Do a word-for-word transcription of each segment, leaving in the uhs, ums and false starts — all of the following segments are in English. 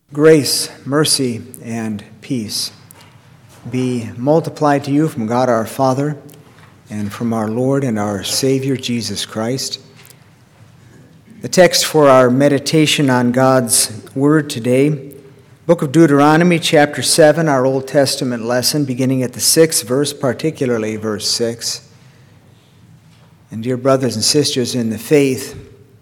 Grace, mercy, and peace be multiplied to you from God our Father and from our Lord and our Savior Jesus Christ. The text for our meditation on God's Word today, Book of Deuteronomy, chapter seven, our Old Testament lesson, beginning at the sixth verse, particularly verse six. And dear brothers and sisters in the faith,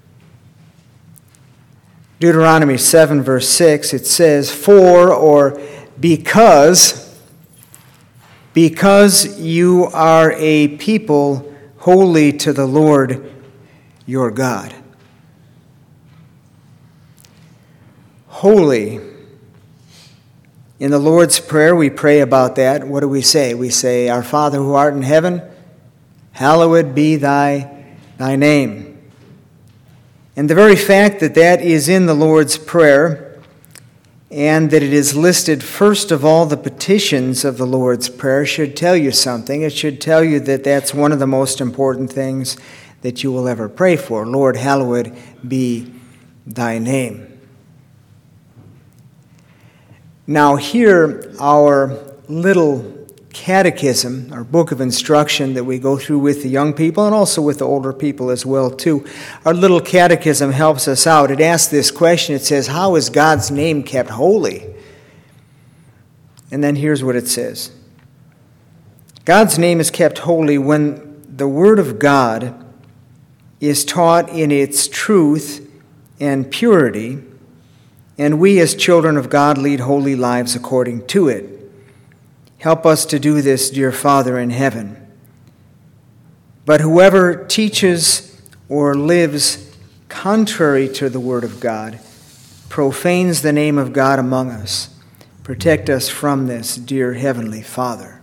Deuteronomy seven, verse six, it says, For or because, because you are a people holy to the Lord your God. Holy. In the Lord's Prayer, we pray about that. What do we say? We say, Our Father who art in heaven, hallowed be thy, thy name. And the very fact that that is in the Lord's Prayer and that it is listed first of all the petitions of the Lord's Prayer should tell you something. It should tell you that that's one of the most important things that you will ever pray for. Lord, hallowed be thy name. Now here, our little catechism, our book of instruction that we go through with the young people and also with the older people as well too. Our little catechism helps us out. It asks this question. It says, how is God's name kept holy? And then here's what it says. God's name is kept holy when the Word of God is taught in its truth and purity, and we as children of God lead holy lives according to it. Help us to do this, dear Father in heaven. But whoever teaches or lives contrary to the Word of God profanes the name of God among us. Protect us from this, dear Heavenly Father.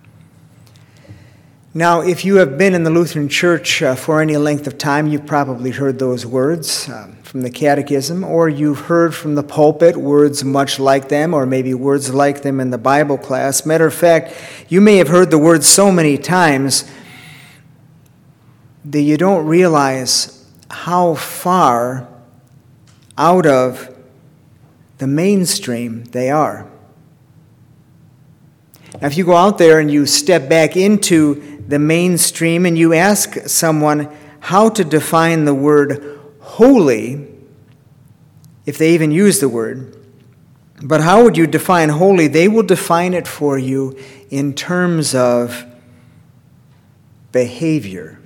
Now, if you have been in the Lutheran Church uh, for any length of time, you've probably heard those words uh, from the Catechism, or you've heard from the pulpit words much like them, or maybe words like them in the Bible class. Matter of fact, you may have heard the words so many times that you don't realize how far out of the mainstream they are. Now, if you go out there and you step back into the mainstream and you ask someone how to define the word holy, if they even use the word, but how would you define holy? They will define it for you in terms of behavior.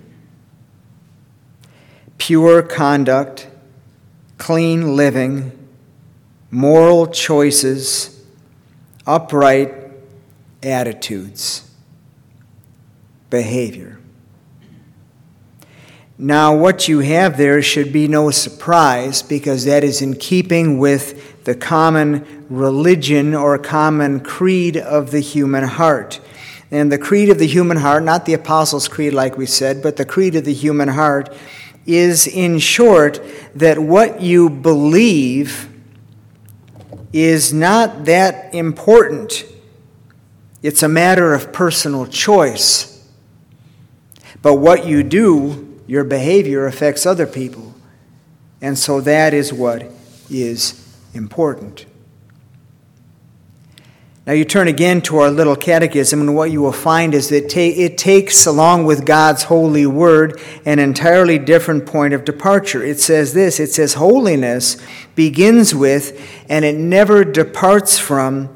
Pure conduct, clean living, moral choices, upright attitudes. Behavior. Now, what you have there should be no surprise, because that is in keeping with the common religion or common creed of the human heart. And the creed of the human heart, not the Apostles' Creed like we said, but the creed of the human heart is, in short, that what you believe is not that important. It's a matter of personal choice. But what you do, your behavior affects other people. And so that is what is important. Now you turn again to our little catechism, and what you will find is that it takes, along with God's holy word, an entirely different point of departure. It says this, it says holiness begins with, and it never departs from,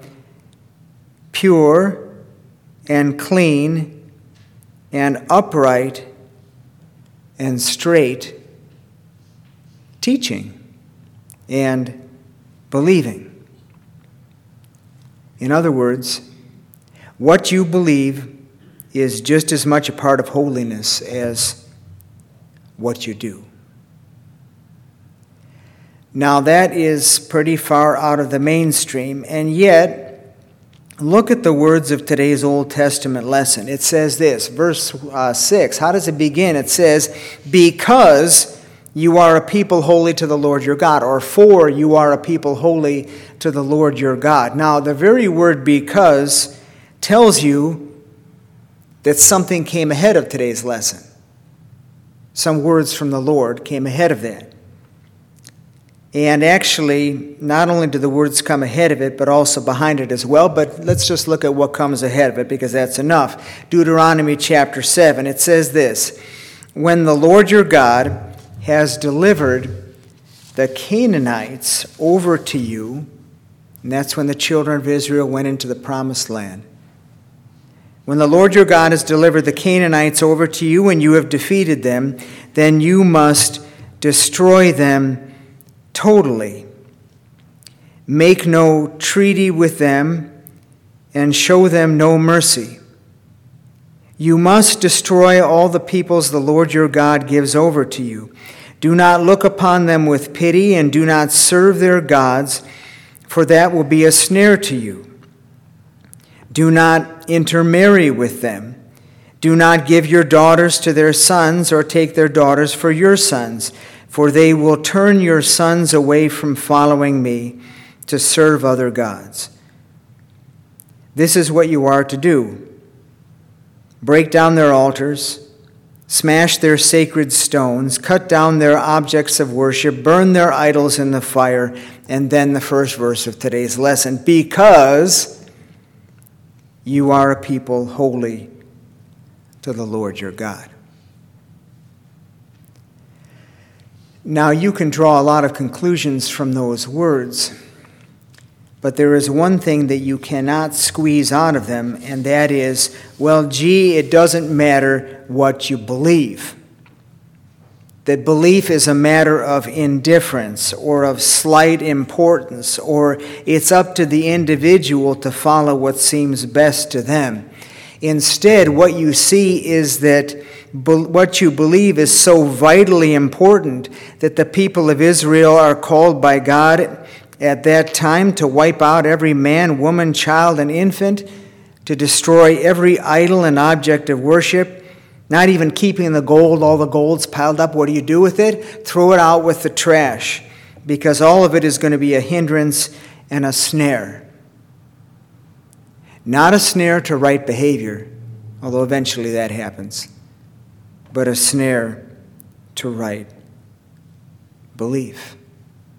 pure and clean and upright and straight teaching and believing. In other words, what you believe is just as much a part of holiness as what you do. Now that is pretty far out of the mainstream, and yet look at the words of today's Old Testament lesson. It says this, verse uh, six. How does it begin? It says, because you are a people holy to the Lord your God, or for you are a people holy to the Lord your God. Now, the very word because tells you that something came ahead of today's lesson. Some words from the Lord came ahead of that. And actually, not only do the words come ahead of it, but also behind it as well. But let's just look at what comes ahead of it, because that's enough. Deuteronomy chapter seven, it says this: when the Lord your God has delivered the Canaanites over to you, and that's when the children of Israel went into the promised land. When the Lord your God has delivered the Canaanites over to you and you have defeated them, then you must destroy them totally. Make no treaty with them and show them no mercy. You must destroy all the peoples the Lord your God gives over to you. Do not look upon them with pity and do not serve their gods, for that will be a snare to you. Do not intermarry with them. Do not give your daughters to their sons or take their daughters for your sons, for they will turn your sons away from following me to serve other gods. This is what you are to do: break down their altars, smash their sacred stones, cut down their objects of worship, burn their idols in the fire. And then the first verse of today's lesson: because you are a people holy to the Lord your God. Now, you can draw a lot of conclusions from those words, but there is one thing that you cannot squeeze out of them, and that is, well, gee, it doesn't matter what you believe. That belief is a matter of indifference or of slight importance, or it's up to the individual to follow what seems best to them. Instead, what you see is that what you believe is so vitally important that the people of Israel are called by God at that time to wipe out every man, woman, child, and infant, to destroy every idol and object of worship, not even keeping the gold. All the gold's piled up. What do you do with it? Throw it out with the trash, because all of it is going to be a hindrance and a snare. Not a snare to right behavior, although eventually that happens, but a snare to right belief.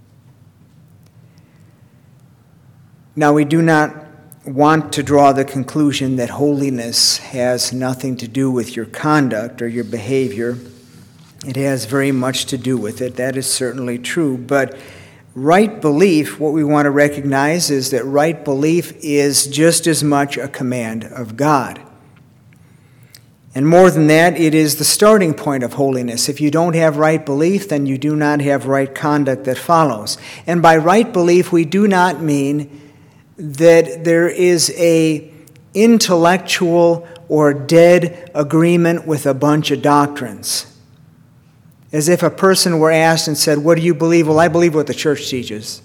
Now, we do not want to draw the conclusion that holiness has nothing to do with your conduct or your behavior. It has very much to do with it. That is certainly true. But right belief, what we want to recognize is that right belief is just as much a command of God. And more than that, it is the starting point of holiness. If you don't have right belief, then you do not have right conduct that follows. And by right belief, we do not mean that there is a intellectual or dead agreement with a bunch of doctrines. As if a person were asked and said, what do you believe? Well, I believe what the church teaches.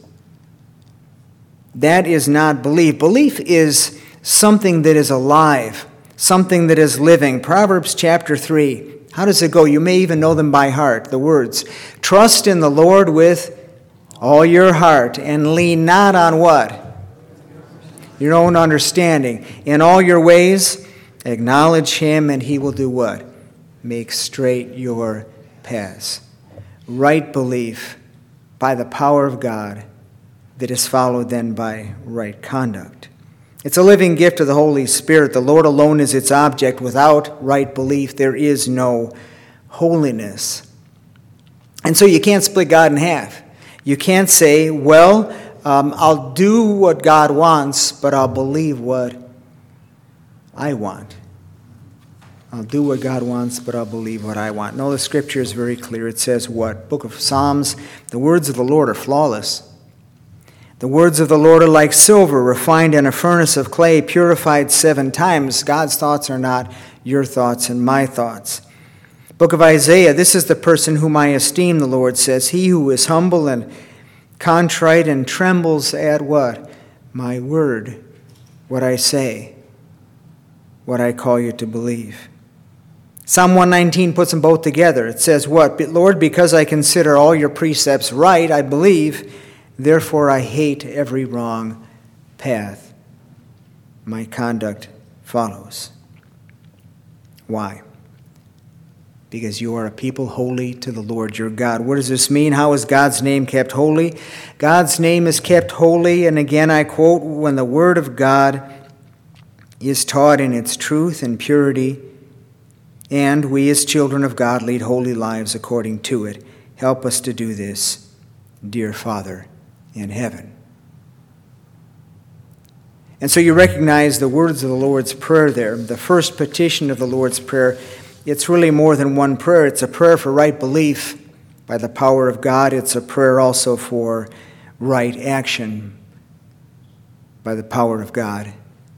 That is not belief. Belief is something that is alive, something that is living. Proverbs chapter three. How does it go? You may even know them by heart, the words. Trust in the Lord with all your heart and lean not on what? Your own understanding. In all your ways, acknowledge him, and he will do what? Make straight your paths. Right belief by the power of God that is followed then by right conduct. It's a living gift of the Holy Spirit. The Lord alone is its object. Without right belief, there is no holiness. And so you can't split God in half. You can't say, well, Um, I'll do what God wants, but I'll believe what I want. I'll do what God wants, but I'll believe what I want. No, the scripture is very clear. It says what? Book of Psalms, the words of the Lord are flawless. The words of the Lord are like silver, refined in a furnace of clay, purified seven times. God's thoughts are not your thoughts and my thoughts. Book of Isaiah, this is the person whom I esteem, the Lord says. He who is humble and contrite and trembles at what? My word, what I say, what I call you to believe. Psalm one nineteen puts them both together. It says what? Lord, because I consider all your precepts right, I believe, therefore I hate every wrong path. My conduct follows. Why? because you are a people holy to the Lord your God. What does this mean? How is God's name kept holy? God's name is kept holy, and again I quote, when the word of God is taught in its truth and purity, and we as children of God lead holy lives according to it. Help us to do this, dear Father in heaven. And so you recognize the words of the Lord's Prayer there. The first petition of the Lord's Prayer, it's really more than one prayer. It's a prayer for right belief by the power of God. It's a prayer also for right action by the power of God,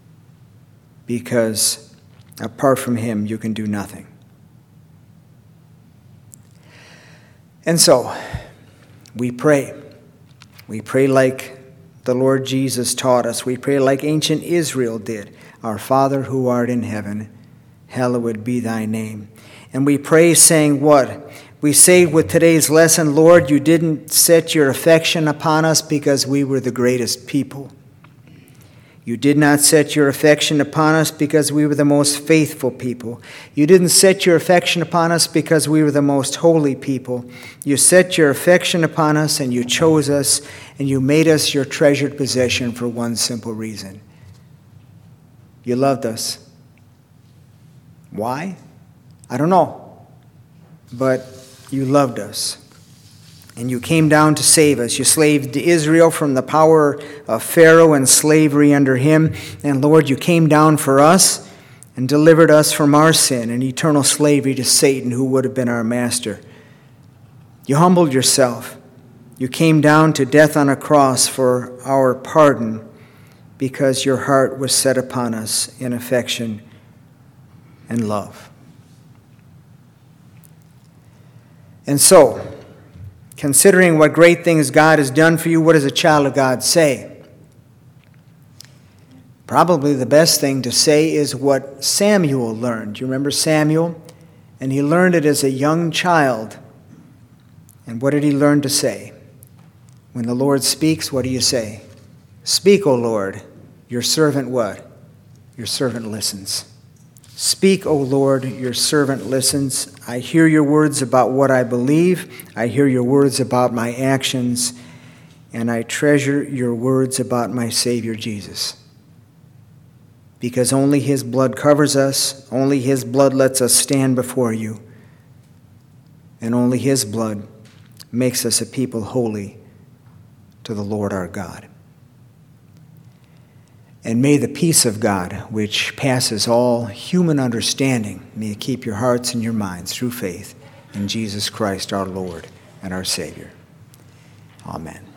because apart from him, you can do nothing. And so, we pray. We pray like the Lord Jesus taught us. We pray like ancient Israel did. Our Father who art in heaven, hallowed be thy name. And we pray saying what? We say with today's lesson, Lord, you didn't set your affection upon us because we were the greatest people. You did not set your affection upon us because we were the most faithful people. You didn't set your affection upon us because we were the most holy people. You set your affection upon us and you chose us and you made us your treasured possession for one simple reason. You loved us. Why? I don't know. But you loved us. And you came down to save us. You saved Israel from the power of Pharaoh and slavery under him. And Lord, you came down for us and delivered us from our sin and eternal slavery to Satan, who would have been our master. You humbled yourself. You came down to death on a cross for our pardon because your heart was set upon us in affection and love. And so, considering what great things God has done for you, what does a child of God say? Probably the best thing to say is what Samuel learned. You remember Samuel? And he learned it as a young child. And what did he learn to say? When the Lord speaks, what do you say? Speak, O Lord. Your servant what? Your servant listens. Speak, O Lord, your servant listens. I hear your words about what I believe. I hear your words about my actions. And I treasure your words about my Savior Jesus. Because only his blood covers us. Only his blood lets us stand before you. And only his blood makes us a people holy to the Lord our God. And may the peace of God, which passes all human understanding, may it keep your hearts and your minds through faith in Jesus Christ our Lord and our Savior. Amen.